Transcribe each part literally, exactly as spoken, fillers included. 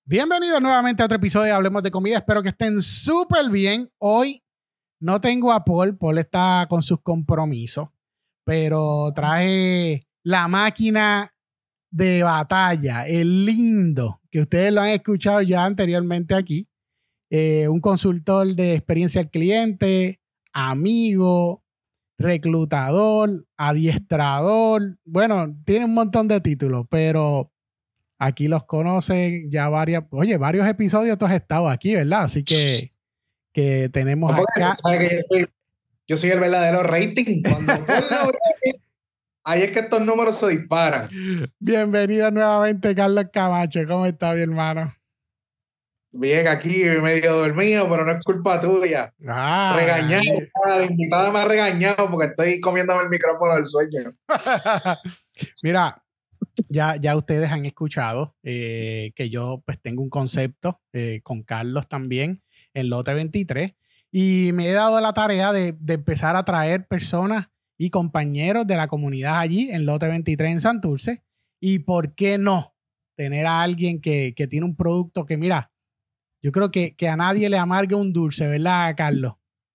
Bienvenidos nuevamente a otro episodio de Hablemos de Comida. Espero que estén súper bien. Hoy no tengo a Paul. Paul está con sus compromisos, pero traje la máquina de batalla, el lindo, que ustedes lo han escuchado ya anteriormente aquí. Eh, un consultor de experiencia al cliente, amigo, reclutador, adiestrador. Bueno, tiene un montón de títulos, pero aquí los conocen ya varias, oye, varios episodios tú has estado aquí, ¿verdad? Así que, que tenemos no, acá. ¿Sabes que yo, soy, yo soy el verdadero rating? Cuando rating, ahí es que estos números se disparan. Bienvenido nuevamente, Carlos Camacho. ¿Cómo está, mi hermano? Bien, aquí medio dormido, pero no es culpa tuya. Ah, regañado, la invitada me ha regañado porque estoy comiéndome el micrófono del sueño. Mira, ya, ya ustedes han escuchado eh, que yo pues tengo un concepto eh, con Carlos también en Lote veintitrés y me he dado la tarea de, de empezar a traer personas y compañeros de la comunidad allí en Lote veintitrés en Santurce. Y por qué no tener a alguien que, que tiene un producto que, mira, yo creo que, que a nadie le amargue un dulce, ¿verdad, Carlos?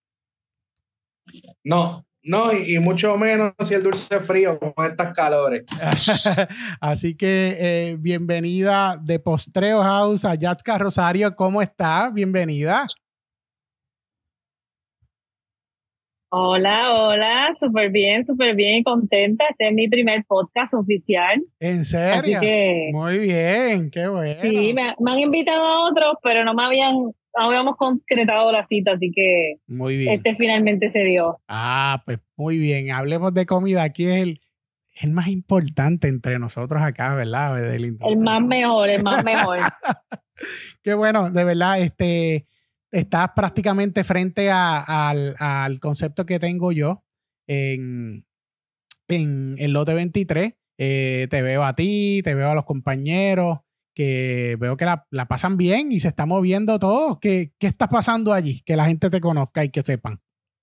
No, no, y, y mucho menos si el dulce es frío con estas calores. Así que eh, bienvenida de Postreo House a Yatska Rosario. ¿Cómo está? Bienvenida. Hola, hola, súper bien, súper bien y contenta. Este es mi primer podcast oficial. ¿En serio? Así que, muy bien, qué bueno. Sí, me, me han invitado a otros, pero no me habían, no habíamos concretado la cita, así que muy bien. Este finalmente se dio. Ah, pues muy bien. Hablemos de comida. Aquí es el, el más importante entre nosotros acá, ¿verdad? El más mejor, el más mejor. Qué bueno, de verdad, este... estás prácticamente frente a, a, al, al concepto que tengo yo en, en el Lote veintitrés. Eh, te veo a ti, te veo a los compañeros, que veo que la, la pasan bien y se está moviendo todo. ¿Qué, ¿Qué está pasando allí? Que la gente te conozca y que sepan.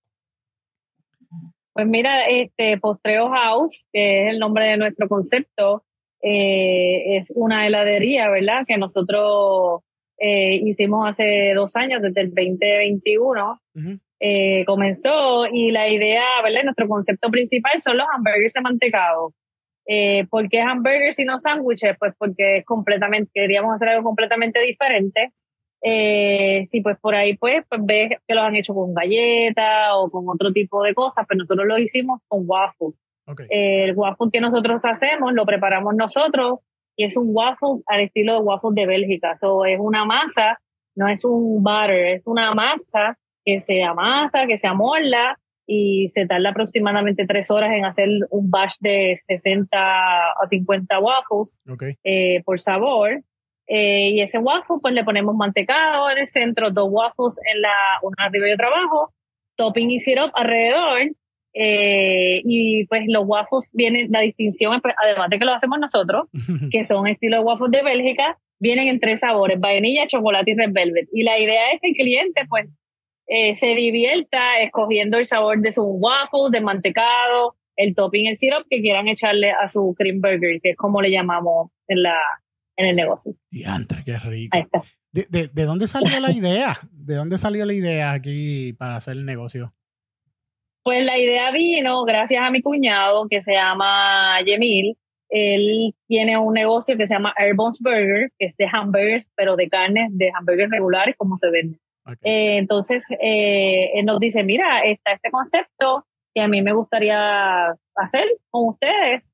Pues mira, este Postreo House, que es el nombre de nuestro concepto, eh, es una heladería, ¿verdad? Que nosotros eh, hicimos hace dos años, desde el veinte veintiuno. Uh-huh. Eh, comenzó y la idea, ¿verdad? Nuestro concepto principal son los hamburgues de mantecado. Eh, ¿Por qué hamburgues y no sándwiches? Pues porque es completamente, queríamos hacer algo completamente diferente. Eh, sí, pues por ahí pues, pues ves que los han hecho con galletas o con otro tipo de cosas, pero nosotros lo hicimos con waffles. Okay. Eh, el waffle que nosotros hacemos lo preparamos nosotros y es un waffle al estilo de waffle de Bélgica. So, es una masa, no es un butter, es una masa que se amasa, que se amolda y se tarda aproximadamente tres horas en hacer un batch de sesenta a cincuenta waffles. Okay. eh, por sabor. Eh, y ese waffle, pues le ponemos mantecado en el centro, dos waffles en la, una arriba y otra abajo, topping y syrup alrededor. Eh, y pues los waffles vienen, la distinción, pues, además de que lo hacemos nosotros, que son estilo waffles de Bélgica, vienen en tres sabores: vainilla, chocolate y red velvet. Y la idea es que el cliente, pues, eh, se divierta escogiendo el sabor de su waffle, de mantecado, el topping, el syrup que quieran echarle a su cream burger, que es como le llamamos en la en el negocio. Diantre, qué rico. Ahí está. ¿De, de, ¿De dónde salió la idea? ¿De dónde salió la idea aquí para hacer el negocio? Pues la idea vino gracias a mi cuñado que se llama Yemil. Él tiene un negocio que se llama Airbones Burger, que es de hamburgers, pero de carnes, de hamburgers regulares como se venden. Okay. Eh, entonces, eh, él nos dice, mira, está este concepto que a mí me gustaría hacer con ustedes.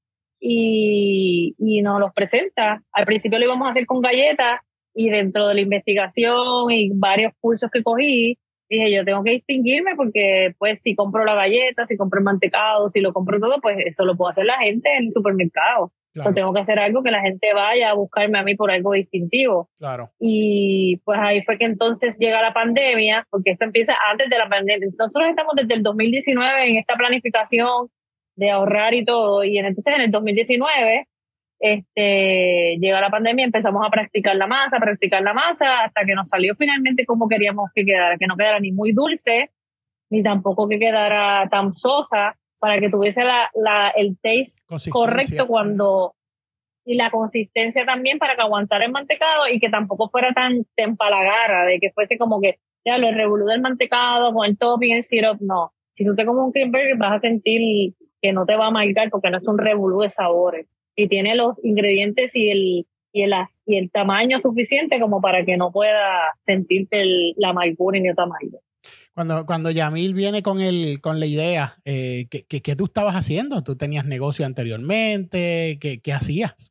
Y, y nos los presenta. Al principio lo íbamos a hacer con galletas y dentro de la investigación y varios cursos que cogí, dije yo tengo que distinguirme porque pues si compro la galleta, si compro el mantecado, si lo compro todo, pues eso lo puede hacer la gente en el supermercado. Claro. Entonces tengo que hacer algo que la gente vaya a buscarme a mí por algo distintivo. Claro. Y pues ahí fue que entonces llega la pandemia, porque esto empieza antes de la pandemia. Nosotros estamos desde el dos mil diecinueve en esta planificación de ahorrar y todo, y entonces en el dos mil diecinueve este, llega la pandemia, empezamos a practicar la masa, practicar la masa, hasta que nos salió finalmente como queríamos que quedara, que no quedara ni muy dulce, ni tampoco que quedara tan sosa, para que tuviese la, la, el taste correcto cuando, y la consistencia también para que aguantara el mantecado y que tampoco fuera tan te empalagara, de que fuese como que ya lo revolú del mantecado con el topping y el syrup. No, si tú te comes un cream burger vas a sentir que no te va a amargar porque no es un revolú de sabores y tiene los ingredientes y el y el, y el tamaño suficiente como para que no pueda sentirte el, la amargura ni el tamaño. Cuando, cuando Yamil viene con el con la idea, eh, ¿qué, qué, ¿qué tú estabas haciendo? ¿Tú tenías negocio anteriormente? ¿Qué, qué hacías?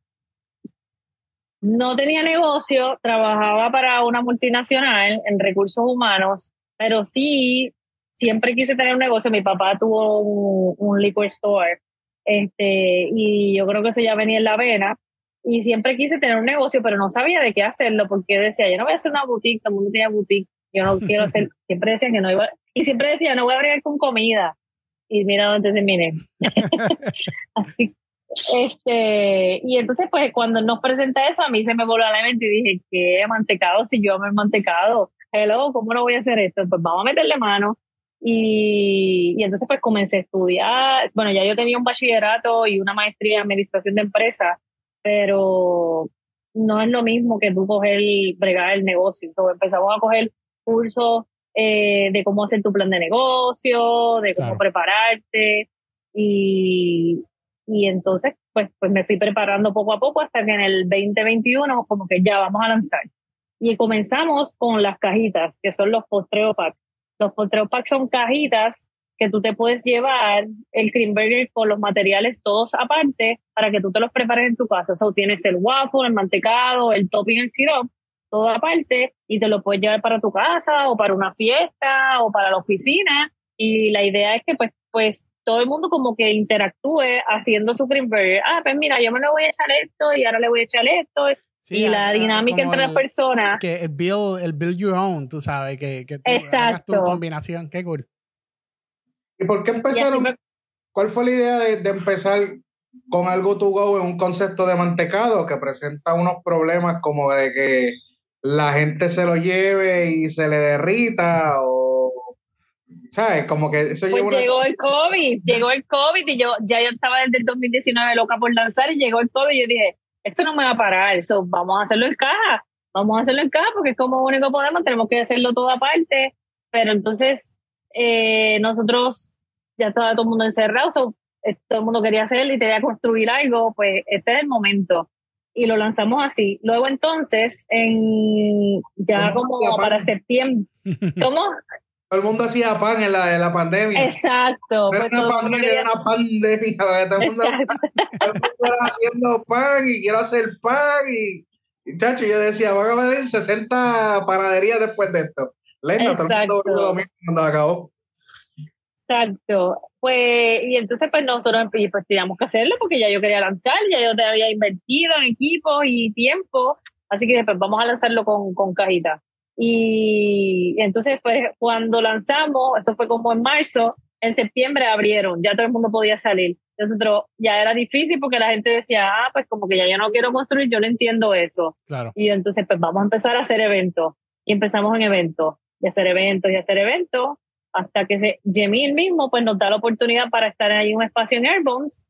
No tenía negocio, trabajaba para una multinacional en recursos humanos, pero sí, siempre quise tener un negocio. Mi papá tuvo un, un liquor store, este, y yo creo que eso ya venía en la vena, y siempre quise tener un negocio, pero no sabía de qué hacerlo, porque decía, yo no voy a hacer una boutique, todo el mundo tiene boutique, yo no quiero hacer, siempre decía que no iba, y siempre decía, no voy a abrir con comida, y mira dónde terminé. Así Este, y entonces pues cuando nos presenta eso a mí se me voló a la mente y dije, ¿qué mantecado? Si yo amo el mantecado, hello, ¿cómo no voy a hacer esto? Pues vamos a meterle mano. Y, y entonces pues comencé a estudiar, bueno, ya yo tenía un bachillerato y una maestría en administración de empresas, pero no es lo mismo que tú coger y bregar el negocio. Entonces empezamos a coger cursos eh, de cómo hacer tu plan de negocio, de cómo claro. prepararte y Y entonces, pues, pues me fui preparando poco a poco hasta que en el veinte veintiuno como que ya vamos a lanzar. Y comenzamos con las cajitas, que son los postreo packs. Los postreo packs son cajitas que tú te puedes llevar el cream burger con los materiales todos aparte para que tú te los prepares en tu casa. O sea, tienes el waffle, el mantecado, el topping, el syrup, todo aparte y te lo puedes llevar para tu casa o para una fiesta o para la oficina. Y la idea es que pues pues todo el mundo como que interactúe haciendo su cream burger. Ah, pues mira, yo me lo voy a echar esto y ahora le voy a echar esto. Sí, y la dinámica entre el, las personas. Que el build, el build your own, tú sabes, que, que tú hagas tu combinación. Qué cool. ¿Y por qué empezaron? Me... ¿Cuál fue la idea de, de empezar con algo to go en un concepto de mantecado que presenta unos problemas como de que la gente se lo lleve y se le derrita o... ¿Sabes? Como que eso pues una... llegó el COVID, llegó el COVID y yo ya yo estaba desde el dos mil diecinueve loca por lanzar y llegó el COVID y yo dije, esto no me va a parar, eso vamos a hacerlo en caja, vamos a hacerlo en caja porque es como único podemos, tenemos que hacerlo todo aparte, pero entonces eh, nosotros ya estaba todo el mundo encerrado, so, eh, todo el mundo quería hacer y quería construir algo, pues este es el momento y lo lanzamos así. Luego entonces, en ya como para septiembre, ¿cómo? Todo el mundo hacía pan en la, en la pandemia. Exacto. No era pues una pandemia, quería... era una pandemia. Todo el, mundo, todo el mundo era haciendo pan y quiero hacer pan. Y, y chacho, yo decía, van a venir sesenta panaderías después de esto. Lento, todo el mundo lo mismo cuando acabó. Exacto. Pues, y entonces, pues nosotros pues, teníamos que hacerlo porque ya yo quería lanzar, ya yo te había invertido en equipo y tiempo. Así que después vamos a lanzarlo con, con cajita. Y entonces pues cuando lanzamos, eso fue como en marzo, en septiembre abrieron, ya todo el mundo podía salir. Nosotros ya era difícil porque la gente decía, ah, pues como que ya yo no quiero construir, yo no entiendo eso. Claro. Y entonces pues vamos a empezar a hacer eventos. Y empezamos en eventos, y hacer eventos, y hacer eventos, hasta que se, Yamil mismo pues nos da la oportunidad para estar ahí en un espacio en Airbones.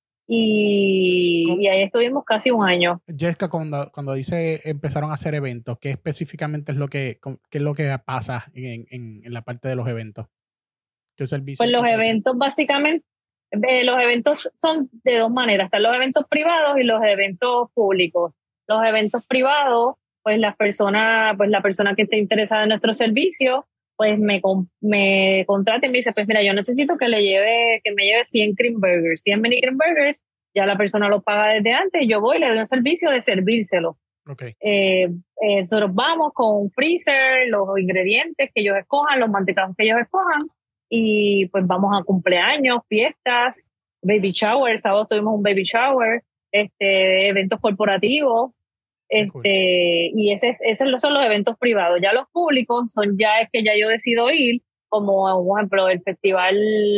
Y, y ahí estuvimos casi un año. Jessica, cuando, cuando dice empezaron a hacer eventos, ¿qué específicamente es lo que, qué es lo que pasa en, en, en la parte de los eventos? ¿Qué servicio? Pues los eventos básicamente, eh, los eventos son de dos maneras, están los eventos privados y los eventos públicos. Los eventos privados, pues las personas, pues la persona que esté interesada en nuestro servicio, pues me, me contrata y me dice, pues mira, yo necesito que le lleve, que me lleve cien cream burgers, cien mini cream burgers, ya la persona lo paga desde antes y yo voy y le doy un servicio de servírselos. Okay. Eh, eh, nosotros vamos con un freezer, los ingredientes que ellos escojan, los mantecados que ellos escojan y pues vamos a cumpleaños, fiestas, baby shower, sábado tuvimos un baby shower, este, eventos corporativos. Este, cool. Y ese es, esos son los eventos privados. Ya los públicos son ya es que ya yo decido ir, como por ejemplo el festival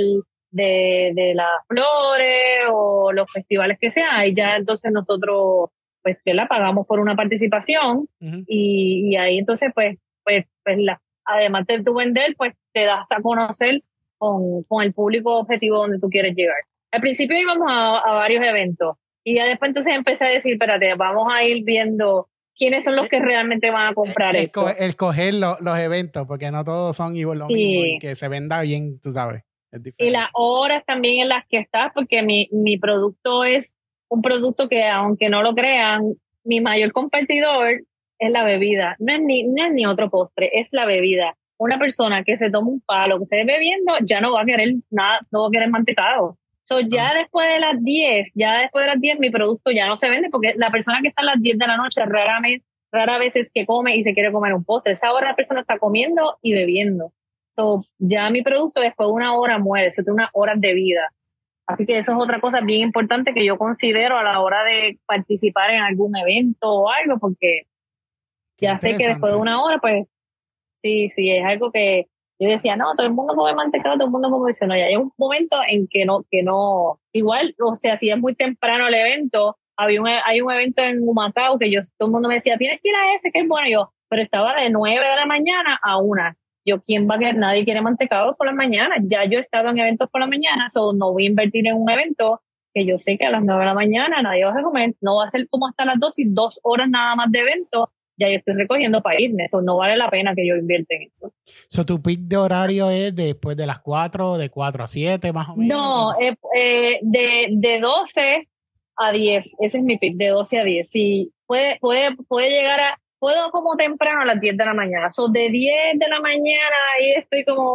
de, de las flores o los festivales que sean, y ya entonces nosotros pues que la pagamos por una participación uh-huh. y, y ahí entonces pues, pues, pues la, además de tu vender, pues te das a conocer con, con el público objetivo donde tú quieres llegar. Al principio íbamos a, a varios eventos. Y ya después entonces empecé a decir, espérate, vamos a ir viendo quiénes son los que realmente van a comprar el, esto. Escoger lo, los eventos, porque no todos son igual lo sí. mismo y que se venda bien, tú sabes. Y las horas también en las que estás, porque mi, mi producto es un producto que, aunque no lo crean, mi mayor competidor es la bebida. No es ni, no es ni otro postre, es la bebida. Una persona que se toma un palo, que esté bebiendo, ya no va a querer nada, no va a querer mantecado. So, ya ah. después de las diez, ya después de las diez, mi producto ya no se vende, porque la persona que está a las diez de la noche raramente, rara vez es que come y se quiere comer un postre. Esa hora la persona está comiendo y bebiendo. So, ya mi producto después de una hora muere, eso tiene unas horas de vida. Así que eso es otra cosa bien importante que yo considero a la hora de participar en algún evento o algo, porque Qué ya sé que después de una hora, pues, sí, sí, es algo que yo decía, no, todo el mundo come mantecado, todo el mundo come eso. No, ya hay un momento en que no, que no, igual, o sea, si es muy temprano el evento, había un, hay un evento en Humacao que yo, todo el mundo me decía, tienes que ir a ese, que es bueno, yo, pero estaba de nueve de la mañana a una. Yo, ¿quién va a querer? Nadie quiere mantecado por la mañana. Ya yo he estado en eventos por la mañana, so no voy a invertir en un evento que yo sé que a las nueve de la mañana nadie va a comer. No va a ser como hasta las dos y dos horas nada más de evento. Ya yo estoy recogiendo para irme. Eso no vale la pena que yo invierta en eso. So, ¿tu pick de horario es después de las cuatro, de cuatro a siete más o menos? No, eh, eh, de, de doce a diez. Ese es mi pick, de doce a diez. Sí, puede, puede, puede llegar a... Puedo como temprano a las diez de la mañana. So, de diez de la mañana ahí estoy como,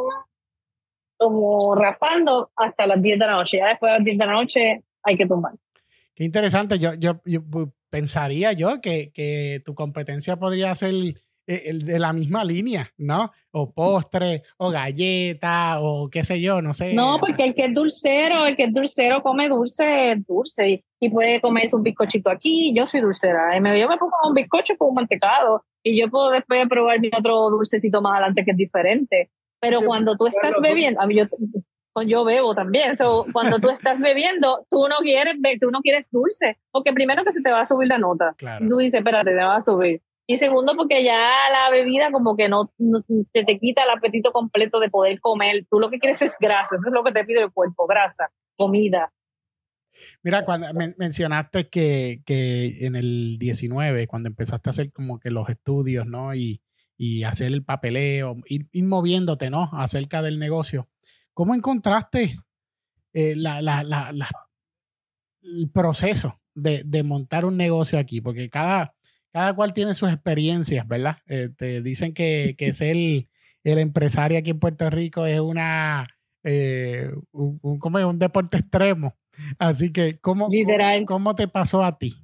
como rapando hasta las diez de la noche. Ya después de las diez de la noche hay que tumbar. Qué interesante. Yo, yo, yo pensaría yo que, que tu competencia podría ser el de la misma línea, ¿no? O postre, o galleta, o qué sé yo, no sé. No, porque el que es dulcero, el que es dulcero come dulce, dulce, y, y puede comerse un bizcochito aquí. Yo soy dulcera, y me, yo me pongo un bizcocho con un mantecado, y yo puedo después probar mi otro dulcecito más adelante que es diferente. Pero sí, cuando tú estás bebiendo, a mí yo, yo bebo también, so, cuando tú estás bebiendo, tú no quieres tú no quieres dulce, porque primero que se te va a subir la nota. Claro. Tú dices, espérate, te va a subir. Y segundo, porque ya la bebida como que no, no se te quita el apetito completo de poder comer. Tú lo que quieres es grasa, eso es lo que te pide el cuerpo, grasa, comida. Mira, cuando men- mencionaste que, que en el diecinueve, cuando empezaste a hacer como que los estudios, ¿no? Y, y hacer el papeleo, ir, ir moviéndote, ¿no? Acerca del negocio. ¿Cómo encontraste eh, la, la, la, la, el proceso de, de montar un negocio aquí? Porque cada... Cada cual tiene sus experiencias, ¿verdad? Eh, te dicen que, que ser el, el empresario aquí en Puerto Rico es una eh, un, un, como es un deporte extremo. Así que, ¿cómo, ¿cómo, cómo te pasó a ti?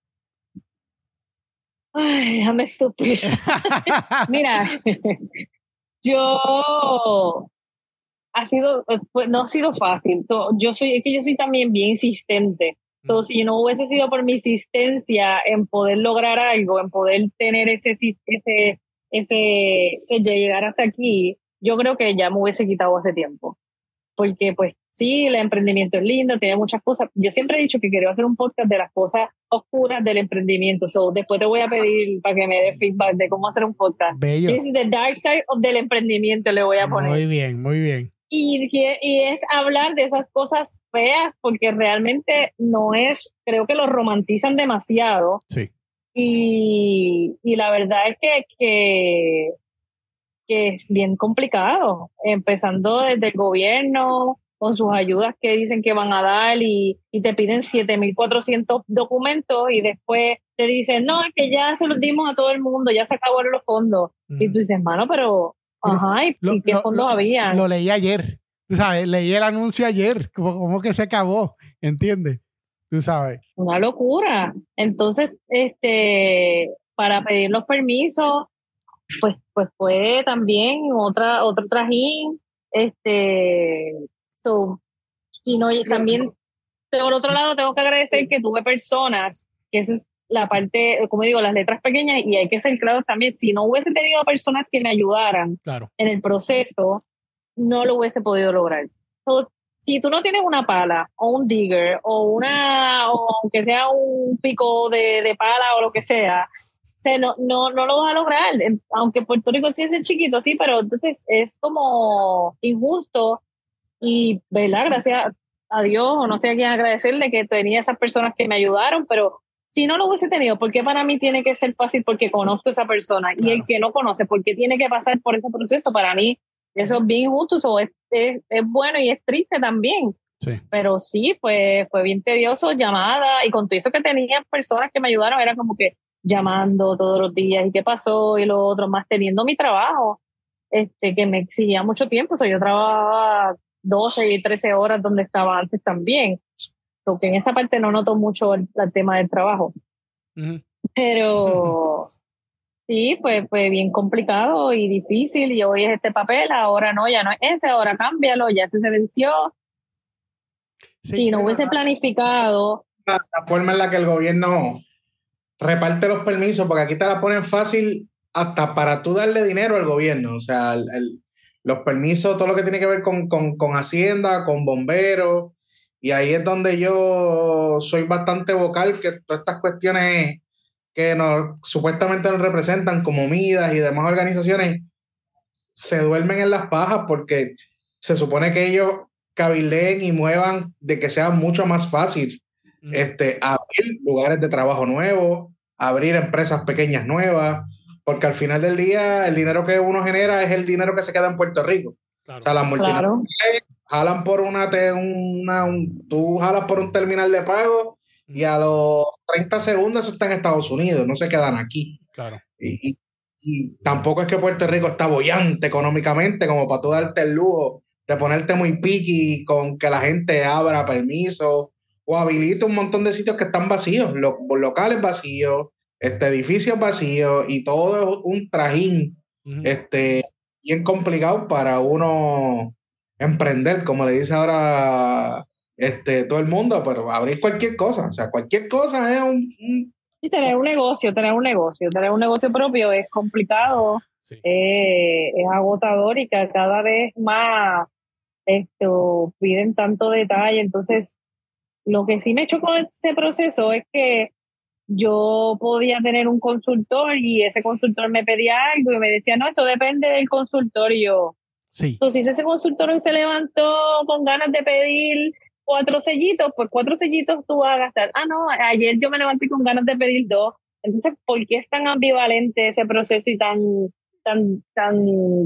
Ay, déjame suplir. Mira, yo ha sido, pues, no ha sido fácil. Yo soy, es que yo soy también bien insistente. So, si no hubiese sido por mi insistencia en poder lograr algo, en poder tener ese, ese, ese, ese llegar hasta aquí, yo creo que ya me hubiese quitado hace tiempo. Porque, pues, sí, el emprendimiento es lindo, tiene muchas cosas. Yo siempre he dicho que quería hacer un podcast de las cosas oscuras del emprendimiento. So, después te voy a pedir para que me dé feedback de cómo hacer un podcast. Bello. Es The Dark Side of del emprendimiento, le voy a poner. Muy bien, muy bien. Y, y es hablar de esas cosas feas, porque realmente no es, creo que lo romantizan demasiado. Sí. Y, y la verdad es que, que, que es bien complicado, empezando desde el gobierno, con sus ayudas que dicen que van a dar y, y te piden siete mil cuatrocientos documentos y después te dicen, no, es que ya se los dimos a todo el mundo, ya se acabaron los fondos. Mm. Y tú dices, mano, pero... Ajá, ¿y lo, qué fondos lo, había? Lo leí ayer, tú sabes, leí el anuncio ayer, como, como que se acabó, ¿entiendes? Tú sabes. Una locura. Entonces, este, para pedir los permisos, pues, pues fue también otra, otro trajín, este, so, si no, también, por otro lado, tengo que agradecer que tuve personas, que esa es la parte, como digo, las letras pequeñas, y hay que ser claros también, si no hubiese tenido personas que me ayudaran claro. en el proceso, no lo hubiese podido lograr. So, si tú no tienes una pala o un digger o una, o aunque sea un pico de, de pala o lo que sea, se, no, no, no lo vas a lograr, aunque Puerto Rico sí es chiquito, sí, pero entonces es como injusto y, ¿verdad? Gracias, a Dios o no sé a quién agradecerle que tenía esas personas que me ayudaron, pero si no lo hubiese tenido, ¿por qué para mí tiene que ser fácil? Porque conozco a esa persona. Claro. Y el que no conoce, ¿por qué tiene que pasar por ese proceso? Para mí eso es bien injusto, eso es, es, es bueno y es triste también. Sí. Pero sí, fue, fue bien tedioso, llamada, y con todo eso que tenía personas que me ayudaron, era como que llamando todos los días, ¿y qué pasó? Y lo otro, más teniendo mi trabajo, este, que me exigía mucho tiempo, o sea, yo trabajaba doce y trece horas donde estaba antes también, porque en esa parte no noto mucho el, el tema del trabajo. Uh-huh. Pero sí, pues fue bien complicado y difícil, y hoy es este papel, ahora no, ya no es ese, ahora cámbialo, ya se, se venció. Sí, si no hubiese planificado... La, la forma en la que el gobierno reparte los permisos, porque aquí te la ponen fácil hasta para tú darle dinero al gobierno, o sea, el, el, los permisos, todo lo que tiene que ver con, con, con Hacienda, con bomberos, y ahí es donde yo soy bastante vocal, que todas estas cuestiones que nos, supuestamente nos representan como Midas y demás organizaciones se duermen en las pajas, porque se supone que ellos cabileen y muevan de que sea mucho más fácil mm. este, abrir lugares de trabajo nuevos, abrir empresas pequeñas nuevas, porque al final del día el dinero que uno genera es el dinero que se queda en Puerto Rico. Claro. O sea, las multinacionales claro. jalan por una, una un, tú jalas por un terminal de pago mm. y a los treinta segundos eso está en Estados Unidos, no se quedan aquí. Claro. Y, y, y tampoco es que Puerto Rico está bollante económicamente como para tú darte el lujo de ponerte muy picky con que la gente abra permisos o habilite un montón de sitios que están vacíos, lo, locales vacíos, este, edificios vacíos, y todo es un trajín uh-huh. este, bien complicado para uno emprender, como le dice ahora este, todo el mundo, pero abrir cualquier cosa, o sea, cualquier cosa es un... un y tener un negocio, tener un negocio, tener un negocio propio es complicado, sí. eh, es agotador, y que cada vez más esto piden tanto detalle. Entonces, lo que sí me echó con ese proceso es que yo podía tener un consultor y ese consultor me pedía algo y me decía, no, eso depende del consultor, y yo, sí. Entonces, si ese consultor hoy se levantó con ganas de pedir cuatro sellitos, pues cuatro sellitos tú vas a gastar. Ah, no, ayer yo me levanté con ganas de pedir dos. Entonces, ¿por qué es tan ambivalente ese proceso y tan, tan, tan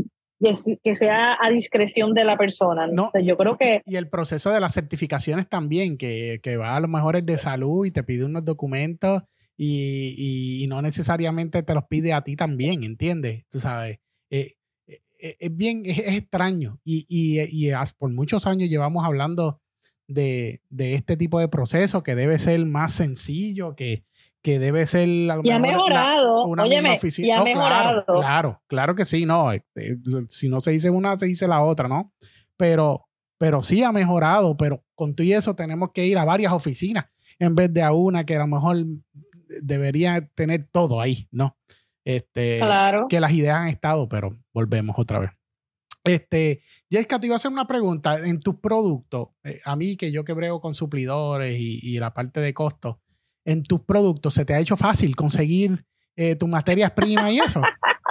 que sea a discreción de la persona? No, o sea, yo y, creo que... Y el proceso de las certificaciones también, que, que va a lo mejor es de salud y te pide unos documentos y, y, y no necesariamente te los pide a ti también, ¿entiendes? Tú sabes, eh, eh, es bien, es, es extraño, y, y, y por muchos años llevamos hablando de, de este tipo de proceso, que debe ser más sencillo, que que debe ser a lo y ha mejor mejorado, la, una óyeme, misma oficina. y ha No, mejorado. Claro, claro, claro que sí, no, este, si no se dice una, se dice la otra, ¿no? Pero, pero sí ha mejorado, pero con todo eso tenemos que ir a varias oficinas en vez de a una que a lo mejor debería tener todo ahí, ¿no? Este, claro. Que las ideas han estado, pero volvemos otra vez. Este, Jessica, te iba a hacer una pregunta. En tus productos, eh, a mí que yo que brego con suplidores y, y la parte de costos, en tus productos, ¿se te ha hecho fácil conseguir eh, tus materias primas y eso?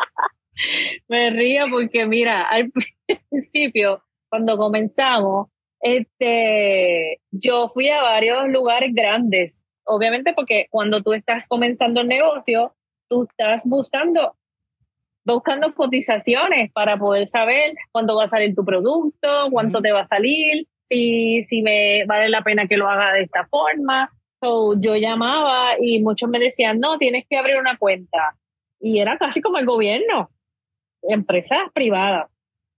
Me río porque, mira, al principio, cuando comenzamos, este, yo fui a varios lugares grandes, obviamente porque cuando tú estás comenzando el negocio, tú estás buscando, buscando cotizaciones para poder saber cuándo va a salir tu producto, cuánto uh-huh. te va a salir, si, si me vale la pena que lo haga de esta forma. So, yo llamaba y muchos me decían, no, tienes que abrir una cuenta. Y era casi como el gobierno, empresas privadas.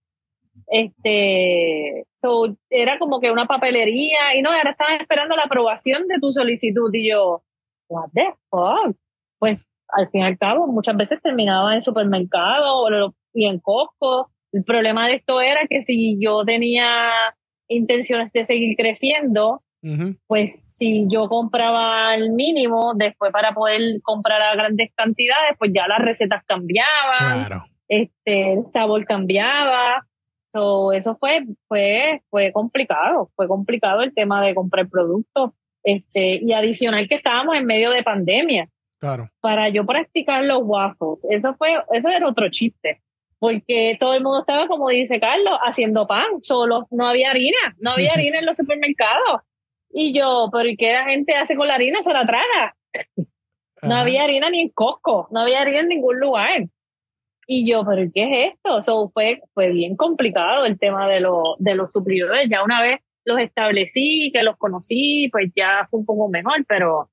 Este, so, era como que una papelería, y no, ahora estaban esperando la aprobación de tu solicitud. Y yo, what the fuck? Pues al fin y al cabo, muchas veces terminaba en supermercado y en Costco. El problema de esto era que si yo tenía intenciones de seguir creciendo, Uh-huh. pues si yo compraba al mínimo, después para poder comprar a grandes cantidades, pues ya las recetas cambiaban, claro. este, el sabor cambiaba. So, eso fue, fue, fue complicado, fue complicado el tema de comprar productos. Este, y adicional que estábamos en medio de pandemia. Claro. Para yo practicar los waffles, eso fue, eso era otro chiste. porque todo el mundo estaba, como dice Carlos, haciendo pan, solo no había harina, no había harina en los supermercados. Y yo, pero ¿y qué la gente hace con la harina? Se la traga. No Ajá. había harina ni en Costco, no había harina en ningún lugar. Y yo, pero ¿qué es esto? So, fue, fue bien complicado el tema de, lo, de los suplidores. Ya una vez los establecí, que los conocí, pues ya fue un poco mejor, pero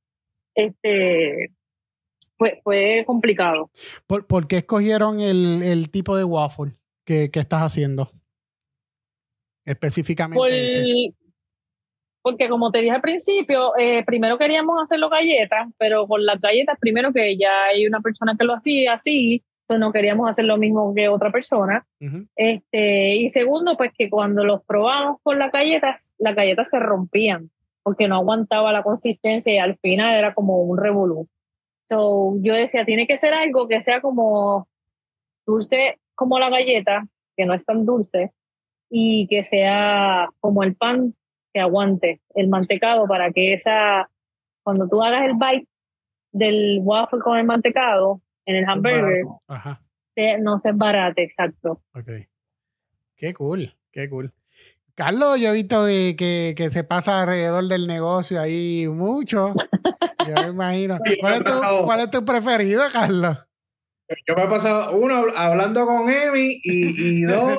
este fue, fue complicado. ¿Por, ¿Por qué escogieron el, el tipo de waffle que, que estás haciendo? Específicamente Por, ese. Porque como te dije al principio, eh, primero queríamos hacerlo galletas, pero con las galletas, primero que ya hay una persona que lo hacía así, entonces no queríamos hacer lo mismo que otra persona. Uh-huh. Este, y segundo, pues que cuando los probamos con las galletas, las galletas se rompían, porque no aguantaba la consistencia y al final era como un revolú. So, yo decía, tiene que ser algo que sea como dulce como la galleta, que no es tan dulce, y que sea como el pan, que aguante el mantecado, para que esa, cuando tú hagas el bite del waffle con el mantecado en el hamburger, se, no se embarate, exacto. Okay. Qué cool, qué cool. Carlos, yo he visto que, que, que se pasa alrededor del negocio ahí mucho. Yo me imagino. ¿Cuál es, tu, ¿Cuál es tu preferido, Carlos? Yo me he pasado, uno, hablando con Emi, y, y dos,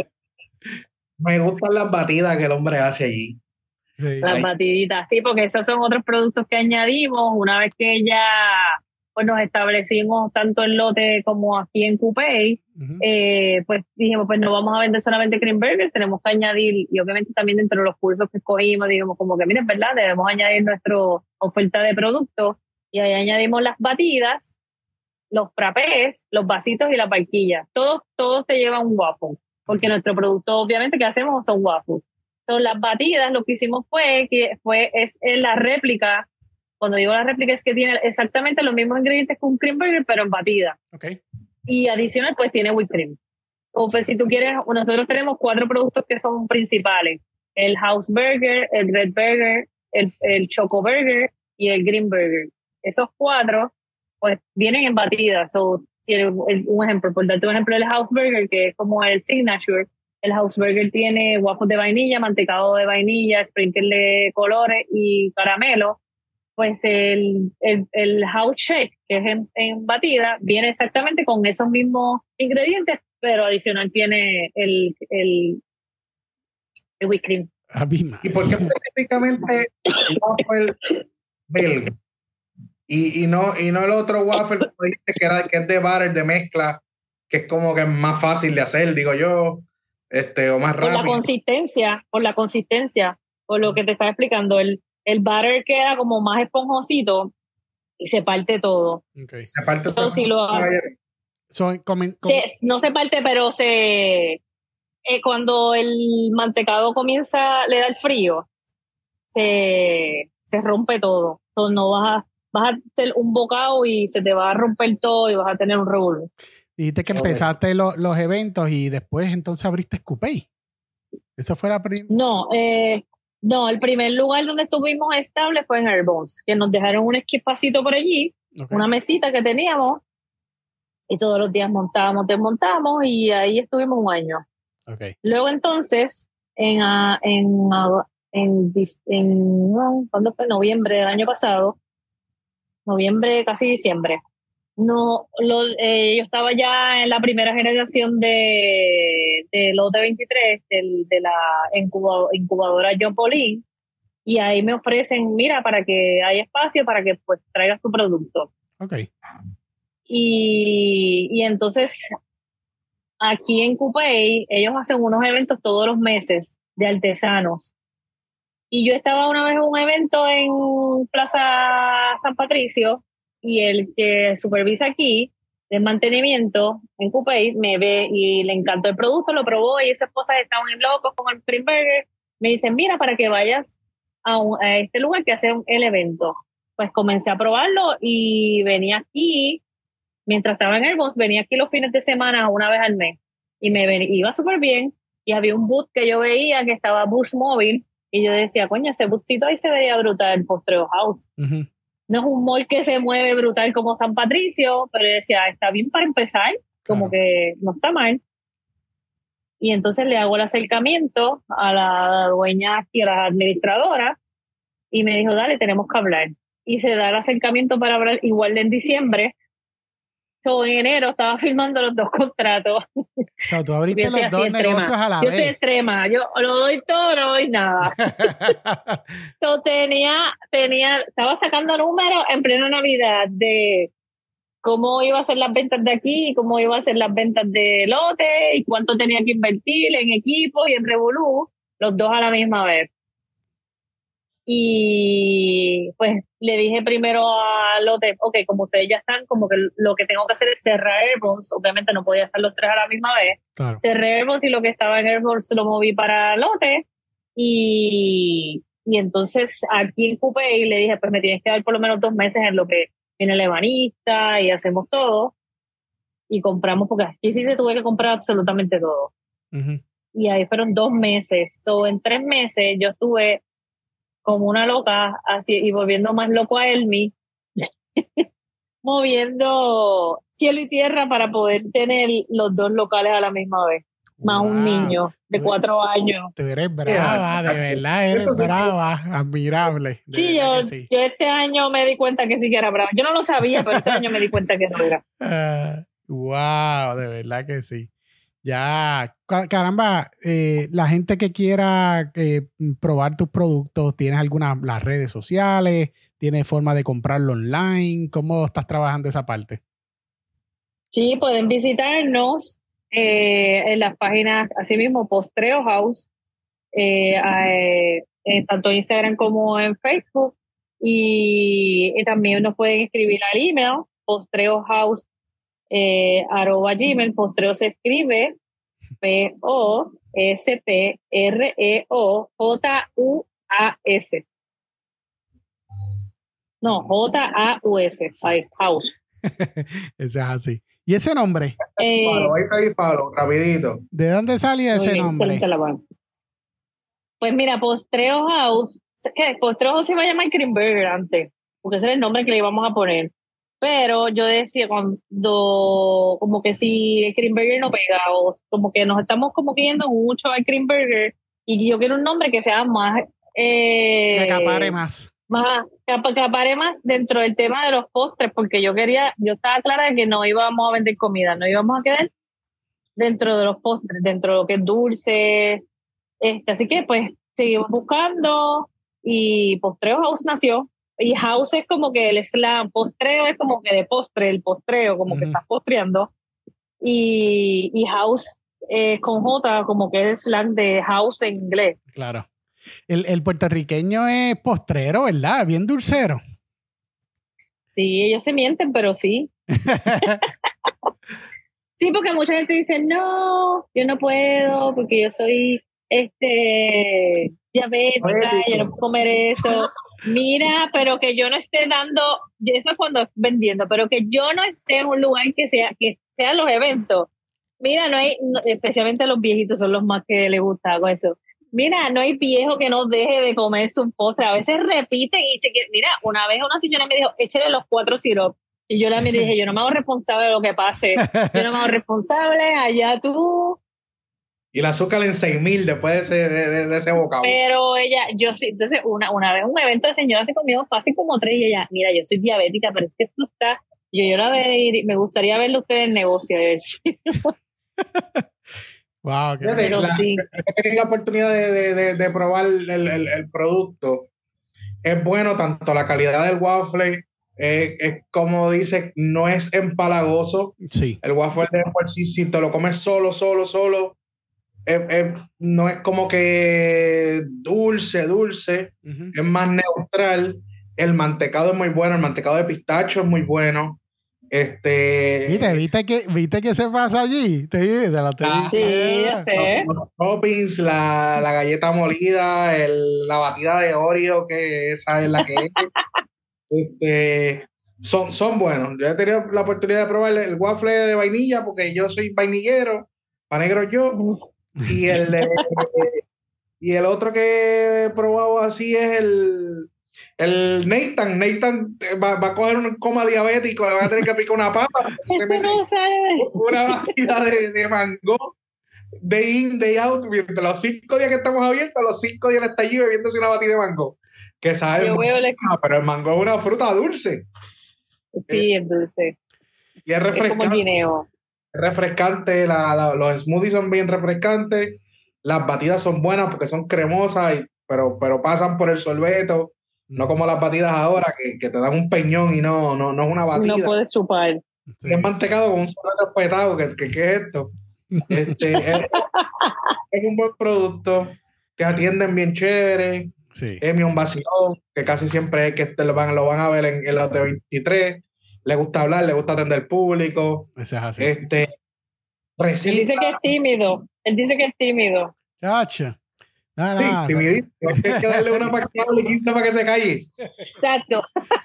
me gustan las batidas que el hombre hace allí. Sí. Las batiditas, sí, porque esos son otros productos que añadimos una vez que ya pues nos establecimos tanto en Lote como aquí en Coupé. Uh-huh. eh, pues dijimos, pues no vamos a vender solamente cream burgers, tenemos que añadir, y obviamente también dentro de los cursos que escogimos, dijimos como que miren, ¿verdad? Debemos añadir nuestra oferta de productos, y ahí añadimos las batidas, los frappés, los vasitos y las barquillas. Todos, todos te llevan un waffle, porque nuestro producto obviamente que hacemos son waffles. Son las batidas, lo que hicimos fue que fue es la réplica. Cuando digo la réplica es que tiene exactamente los mismos ingredientes que un cream burger, pero en batida. Okay. Y adicional, pues tiene whipped cream. O pues si tú quieres, nosotros tenemos cuatro productos que son principales: el house burger, el red burger, el, el choco burger y el green burger. Esos cuatro, pues vienen en batida. So, si el, el, un ejemplo, por darte un ejemplo, el house burger, que es como el signature. El house burger tiene waffles de vainilla, mantecado de vainilla, sprinkle de colores y caramelo. Pues el, el, el house shake, que es en, en batida, viene exactamente con esos mismos ingredientes, pero adicional tiene el, el, el whipped cream. ¿Y por qué específicamente el waffle belga? Y, y, no, y no el otro waffle que, era, que es de butter, de mezcla, que es como que es más fácil de hacer, digo yo. Este, o más rápido. Por la consistencia, por la consistencia, por lo que te estaba explicando, el, el butter queda como más esponjosito y se parte todo. Okay. Se parte todo. Si lo, so, comen, comen. Se, no se parte, pero se eh, cuando el mantecado comienza, le da el frío, se, se rompe todo. Entonces no vas a, vas a hacer un bocado y se te va a romper todo y vas a tener un revolver. Dijiste que empezaste lo, los eventos y después entonces abriste Coupé. ¿Eso fue la primera? No, eh, no, el primer lugar donde estuvimos estable fue en Airbones, que nos dejaron un espacito por allí, okay. Una mesita que teníamos, y todos los días montábamos, desmontábamos, y ahí estuvimos un año. Okay. Luego entonces, en, uh, en, uh, en, en, en no, ¿cuándo fue? Noviembre del año pasado, noviembre, casi diciembre. No, lo, eh, yo estaba ya en la primera generación de, de Lote veintitrés, del, de la incubadora, incubadora John Pauline, y ahí me ofrecen, mira, para que haya espacio, para que pues traigas tu producto. Okay. Y, y entonces, aquí en Coupé, ellos hacen unos eventos todos los meses de artesanos. Y yo estaba una vez en un evento en Plaza San Patricio, y el que supervisa aquí el mantenimiento en Coupé me ve y le encantó el producto, lo probó, y esas cosas estaban en locos con el cream burger. Me dicen, mira, para que vayas a, un, a este lugar que hace el evento. Pues comencé a probarlo y venía aquí, mientras estaba en Airbones, venía aquí los fines de semana una vez al mes, y me ven, iba súper bien, y había un booth que yo veía que estaba Boost Móvil, y yo decía, coño, ese bootcito ahí se veía brutal, el Postrero House. Uh-huh. No es un mall que se mueve brutal como San Patricio, pero decía, está bien para empezar. como que no está mal. Y entonces le hago el acercamiento a la dueña y a la administradora y me dijo, dale, tenemos que hablar. Y se da el acercamiento para hablar igual en diciembre. So, en enero estaba firmando los dos contratos. O sea, tú abriste los dos negocios a la yo vez. Yo soy extrema. Yo lo doy todo, no doy nada. so, tenía, tenía, estaba sacando números en plena Navidad de cómo iba a ser las ventas de aquí, cómo iba a ser las ventas de lote y cuánto tenía que invertir en equipos y en Revolú, los dos a la misma vez. Y pues le dije primero a Lote, ok, como ustedes ya están, como que lo que tengo que hacer es cerrar Airborns. Obviamente no podía estar los tres a la misma vez. Claro. Cerré Airborns y lo que estaba en Airborns lo moví para Lote. Y, y entonces aquí en Coupé le dije, pues me tienes que dar por lo menos dos meses en lo que viene el ebanista y hacemos todo. Y compramos, porque aquí sí se tuve que comprar absolutamente todo. Uh-huh. Y ahí fueron dos meses. So, en tres meses yo estuve como una loca, así, y volviendo más loco a Elmi, moviendo cielo y tierra para poder tener los dos locales a la misma vez. Más wow. Un niño de cuatro años. Tú eres brava, de verdad, eres brava, admirable. Sí yo, sí, yo este año me di cuenta que sí que era brava. Yo no lo sabía, pero este año me di cuenta que no era. Uh, wow, de verdad que sí. Ya, caramba, eh, la gente que quiera eh, probar tus productos, ¿tienes algunas las redes sociales? ¿Tienes forma de comprarlo online? ¿Cómo estás trabajando esa parte? Sí, pueden visitarnos eh, en las páginas, así mismo, Postreo House, eh, eh, eh, tanto en Instagram como en Facebook. Y, y también nos pueden escribir al email, postreohouse. Eh, arroba Gmail. Postreo se escribe P O S P R E O J U A S. No, J A U S. Ay, house. Ese es así. ¿Y ese nombre? Eh, palo, ahí está ahí, palo, rapidito. ¿De dónde salió ese bien, nombre? Pues mira, Postreo House, ¿qué? Postreo House se iba a llamar Cream Burger antes, porque ese era el nombre que le íbamos a poner. Pero yo decía cuando, como que si el Cream Burger no pega, o como que nos estamos como que yendo mucho al Cream Burger, y yo quiero un nombre que sea más... Eh, que acapare más. Más, que acapare más dentro del tema de los postres, porque yo quería, yo estaba clara de que no íbamos a vender comida, no íbamos a quedar dentro de los postres, dentro de lo que es dulce. Este, así que pues seguimos buscando y Postreo House nació. Y house es como que el slang, postreo es como que de postre, el postreo, como uh-huh. que estás postreando. Y, y house eh, con J, como que es el slang de house en inglés. Claro. El, el puertorriqueño es postrero, ¿verdad? Bien dulcero. Sí, ellos se mienten, pero sí. Sí, porque mucha gente dice, no, yo no puedo, porque yo soy este diabética, yo no puedo comer eso. Mira, pero que yo no esté dando, eso es cuando vendiendo, pero que yo no esté en un lugar que sea, que sean los eventos. Mira, no hay, no, especialmente los viejitos son los más que les gusta con eso. Mira, no hay viejo que no deje de comerse un postre. A veces repiten y se quiere. Mira, una vez una señora me dijo, échale los cuatro sirops. Y yo la miré y dije, yo no me hago responsable de lo que pase. Yo no me hago responsable, allá tú. Y el azúcar en seis mil después de ese, de, de ese bocado. Pero ella, yo sí, entonces una, una vez un evento de señora se comió fácil como tres y ella, mira, yo soy diabética, pero es que esto está, yo, yo la ve, me gustaría verlo usted en negocio. A ver si wow, qué Fíjate, la, sí. He tenido la oportunidad de, de, de, de probar el, el, el producto. Es bueno tanto la calidad del waffle, eh, es como dice, no es empalagoso. Sí. El waffle de por sí, si te lo comes solo, solo, solo, eh, eh, no es como que dulce, dulce, uh-huh. Es más neutral. El mantecado es muy bueno, el mantecado de pistacho es muy bueno. Este, ¿Viste, viste, que, ¿Viste que se pasa allí? Te, te la te ah, sí, ya sé. Los, los toppings, la, la galleta molida, el, la batida de Oreo, que esa es la que es. este, son, son buenos. Yo he tenido la oportunidad de probar el waffle de vainilla porque yo soy vainillero, pa' negro yo. Y el, de, y el otro que he probado así es el, el Nathan, Nathan va, va a coger un coma diabético, le va a tener que picar una papa. No sabe. Una batida de, de mango, day in, day out, mientras los cinco días que estamos abiertos, los cinco días él está allí bebiéndose una batida de mango. Que sabe, le... pero el mango es una fruta dulce. Sí, es dulce. Y es refrescante. Es como el guineo. Es refrescante, la, la, los smoothies son bien refrescantes, las batidas son buenas porque son cremosas, y, pero, pero pasan por el sorbeto, mm. no como las batidas ahora que, que te dan un peñón y no, no, no es una batida. No puedes chupar. Sí. Es mantecado con un sorbeto espetado, que, que, ¿qué es esto? Este, es, es un buen producto, que atienden bien chévere. Sí. Emi un vacilón, que casi siempre es que este lo, van, lo van a ver en, en los de veintitrés. Le gusta hablar, le gusta atender público. Ese es así. Este, recita. Él dice que es tímido. Él dice que es tímido. Chacha. No, sí, no, timidito. No. Hay que darle una para que se calle. Exacto.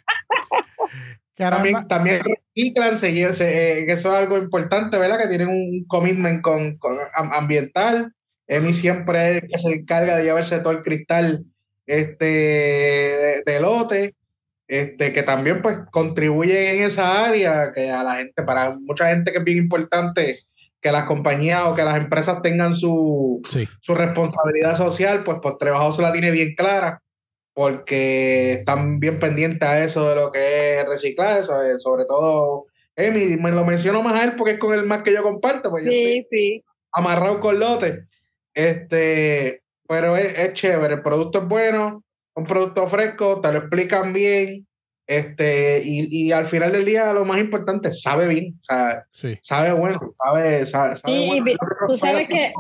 También, también reciclan, se, se, eh, que eso es algo importante, ¿verdad? Que tienen un commitment con, con ambiental. Emi siempre es el que se encarga de llevarse todo el cristal este, de, de lote, este, que también pues contribuye en esa área, que a la gente, para mucha gente que es bien importante que las compañías o que las empresas tengan su, sí. su responsabilidad social, pues por trabajo se la tiene bien clara, porque están bien pendientes a eso de lo que es reciclar, sobre, sobre todo Emi, me lo menciono más a él porque es con el más que yo comparto, pues sí, yo estoy sí. amarrado con lote. Este, pero es, es chévere, el producto es bueno, un producto fresco, te lo explican bien, este, y, y al final del día lo más importante, sabe bien, o sea, sí. sabe bueno, sabe, sabe, sabe sí, bueno. Tú sabes que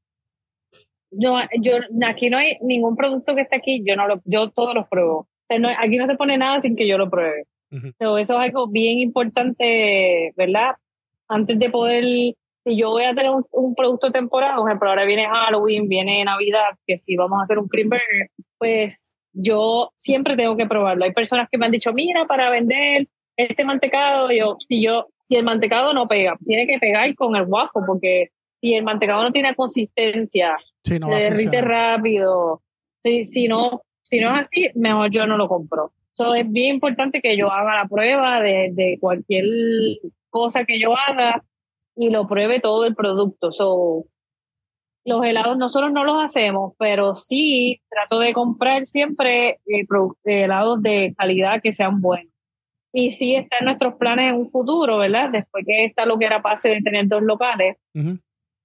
yo, yo, aquí no hay ningún producto que esté aquí, yo no lo, yo todos los pruebo. O sea, no, aquí no se pone nada sin que yo lo pruebe. Uh-huh. So, eso es algo bien importante, ¿verdad? Antes de poder, si yo voy a tener un, un producto temporal, por ejemplo, ahora viene Halloween, viene Navidad, que si vamos a hacer un cream burger, pues yo siempre tengo que probarlo. Hay personas que me han dicho, mira, para vender este mantecado, yo, si yo, si el mantecado no pega, tiene que pegar con el waffle, porque si el mantecado no tiene consistencia, sí, no se derrite rápido, si, si, no, si no es así, mejor yo no lo compro. So, es bien importante que yo haga la prueba de, de cualquier cosa que yo haga y lo pruebe todo el producto. So, los helados nosotros no los hacemos, pero sí trato de comprar siempre eh, helados de calidad que sean buenos. Y sí está en nuestros planes en un futuro, ¿verdad? Después que esta loquera pase de tener dos locales, uh-huh.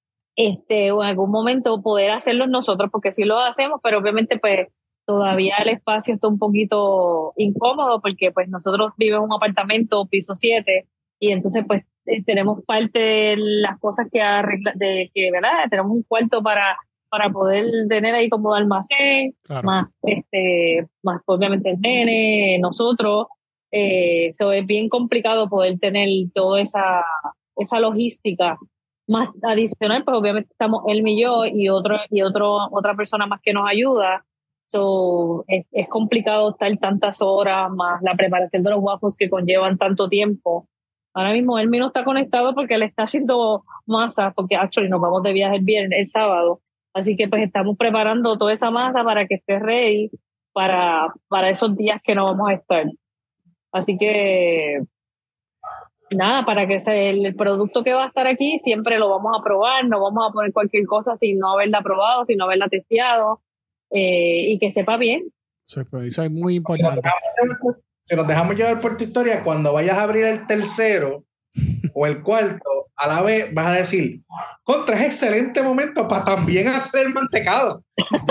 este, o en algún momento poder hacerlos nosotros, porque sí lo hacemos, pero obviamente pues todavía el espacio está un poquito incómodo, porque pues nosotros vivimos en un apartamento piso siete, y entonces pues tenemos parte de las cosas que arregla, de que, ¿verdad? Tenemos un cuarto para, para poder tener ahí como almacén, claro. más, este, más obviamente el nene, nosotros. Eh, so es bien complicado poder tener toda esa, esa logística más adicional, pues obviamente estamos él y yo y, otro, y otro, otra persona más que nos ayuda. So, es, es complicado estar tantas horas, más la preparación de los waffles que conllevan tanto tiempo. Ahora mismo él no está conectado porque él está haciendo masa, porque actually nos vamos de viaje el viernes, el sábado. Así que pues estamos preparando toda esa masa para que esté ready para, para esos días que no vamos a estar. Así que nada, para que sea el producto que va a estar aquí siempre lo vamos a probar, no vamos a poner cualquier cosa sin no haberla probado, sin no haberla testeado, eh, y que sepa bien. Eso es muy importante. Si nos dejamos llevar por tu historia, cuando vayas a abrir el tercero o el cuarto, a la vez vas a decir, contra, es excelente momento para también hacer el mantecado.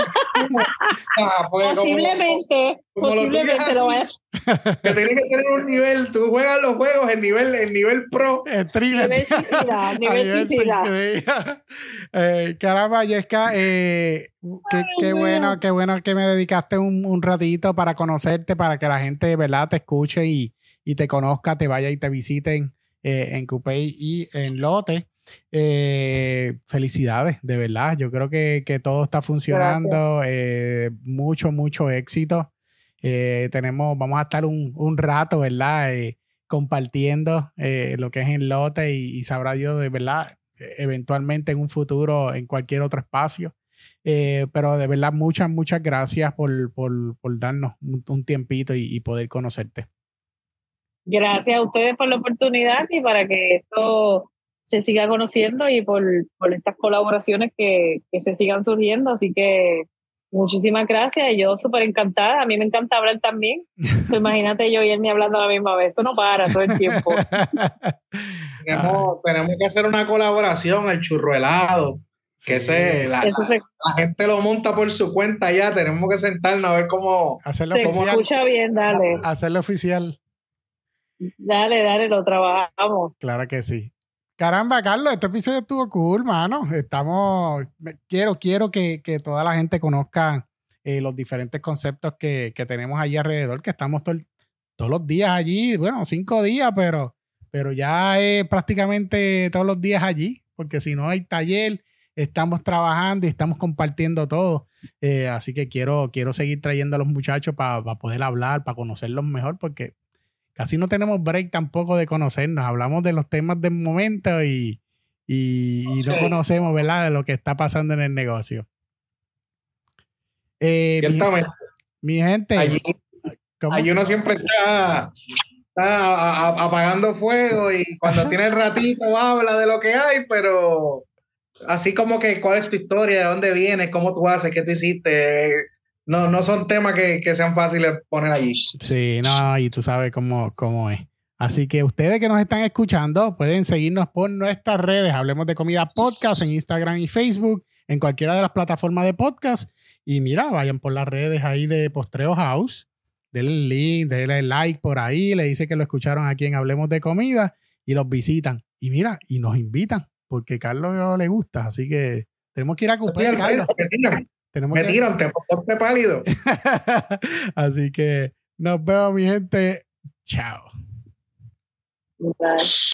ah, pues, posiblemente, como, como posiblemente lo, lo vayas. Que tienes que tener un nivel, tú juegas los juegos, el nivel, el nivel pro. El nivel suicida, nivel suicida. eh, caramba, Yesca, eh, qué, qué bueno, qué bueno que me dedicaste un, un ratito para conocerte, para que la gente, ¿verdad?, te escuche y, y te conozca, te vaya y te visiten eh, en Coupey y en Lote. Eh, felicidades, de verdad. Yo creo que, que todo está funcionando. Eh, mucho, mucho éxito. Eh, tenemos, vamos a estar un, un rato, ¿verdad? Eh, compartiendo eh, lo que es en Lote y, y sabrá Dios, de verdad, eventualmente en un futuro, en cualquier otro espacio. Eh, pero de verdad, muchas, muchas gracias por, por, por darnos un, un tiempito y, y poder conocerte. Gracias a ustedes por la oportunidad y para que esto se siga conociendo y por, por estas colaboraciones que, que se sigan surgiendo. Así que muchísimas gracias. Yo súper encantada. A mí me encanta hablar también. Imagínate yo y él me hablando a la misma vez. Eso no para todo el tiempo. tenemos, tenemos que hacer una colaboración, el churro helado. Que sí. se, la, Eso se, la, la gente lo monta por su cuenta ya. Tenemos que sentarnos a ver cómo... Hacerlo se oficial. escucha bien, dale. Hacerlo oficial. Dale, dale, lo trabajamos. Claro que sí. Caramba, Carlos, este episodio estuvo cool, mano. Estamos... Quiero, quiero que, que toda la gente conozca eh, los diferentes conceptos que, que tenemos allí alrededor, que estamos to todos los días allí. Bueno, cinco días, pero, pero ya es prácticamente todos los días allí, porque si no hay taller, estamos trabajando y estamos compartiendo todo. Eh, así que quiero, quiero seguir trayendo a los muchachos para pa poder hablar, para conocerlos mejor, porque casi no tenemos break tampoco de conocernos. Hablamos de los temas del momento y, y, y no conocemos, ¿verdad?, de lo que está pasando en el negocio. Eh, Ciertamente. Mi, mi gente. Allí, allí uno siempre está, está a, a, apagando fuego y cuando tiene el ratito habla de lo que hay, pero así como que cuál es tu historia, de dónde vienes, cómo tú haces, qué tú hiciste... No, no son temas que, que sean fáciles de poner allí. Sí, no, y tú sabes cómo, cómo es. Así que ustedes que nos están escuchando pueden seguirnos por nuestras redes. Hablemos de Comida Podcast en Instagram y Facebook, en cualquiera de las plataformas de podcast. Y mira, vayan por las redes ahí de Postreo House. Denle el link, denle like por ahí. Le dice que lo escucharon aquí en Hablemos de Comida y los visitan. Y mira, y nos invitan porque a Carlos le gusta. Así que tenemos que ir a cumplir, Carlos. Tenemos me que... tiran, te ponte pálido. Así que nos vemos, mi gente. Chao. Bye.